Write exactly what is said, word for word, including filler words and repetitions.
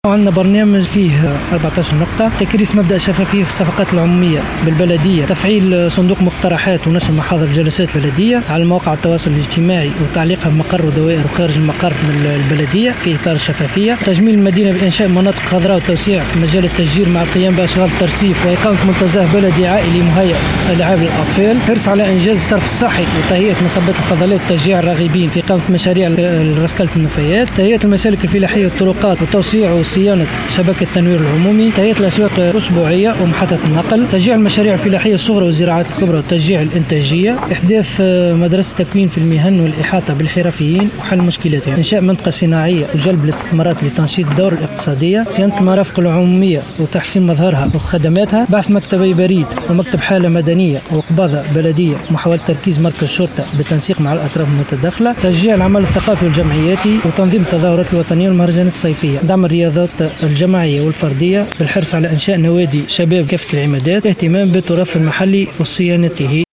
عندنا برنامج فيه أربعة عشر نقطة: تكريس مبدأ الشفافية في الصفقات العمومية بالبلدية، تفعيل صندوق مقترحات ونشر محاضر جلسات بلدية على مواقع التواصل الاجتماعي وتعليقها بمقر ودوائر وخارج المقر من البلدية في إطار الشفافية، تجميل المدينة بإنشاء مناطق خضراء وتوسيع مجال التشجير مع القيام بأشغال الترصيف وإقامة منتزه بلدي عائلي مهيأ لألعاب الأطفال، حرص على إنجاز الصرف الصحي وتهيئة مصبات الفضلات وتشجيع الراغبين في إقامة مشاريع رسكلة النفايات، تهيئة المسالك الفلاحية والطرقات وتوسيع وصيانة شبكة التنوير العمومي، تهيئة الأسواق الأسبوعية ومحطة النقل، تشجيع المشاريع الفلاحية الصغرى والزراعات الكبرى وتشجيع الإنتاجية، إحداث مدرسة تكوين في المهن والإحاطة بالحرفيين وحل مشكلاتهم، إنشاء منطقة صناعية وجلب الاستثمارات لتنشيط الدورة الاقتصادية، صيانة المرافق العمومية وتحسين مظهرها وخدماتها، بعث مكتبي بريد ومكتب حالة مدنية وقباضة بلدية، محاولة تركيز مركز الشرطة بالتنسيق مع الأطراف المتداخلة، تشجيع العمل الثقافي والجمعياتي وتنظيم التظاهرات الوطنية والمهرجانات الصيفية، دعم الرياضات الجماعية والفردية بالحرص على إنشاء نوادي شباب كافة العمادات، اهتمام بالتراث المحلي وصيانته.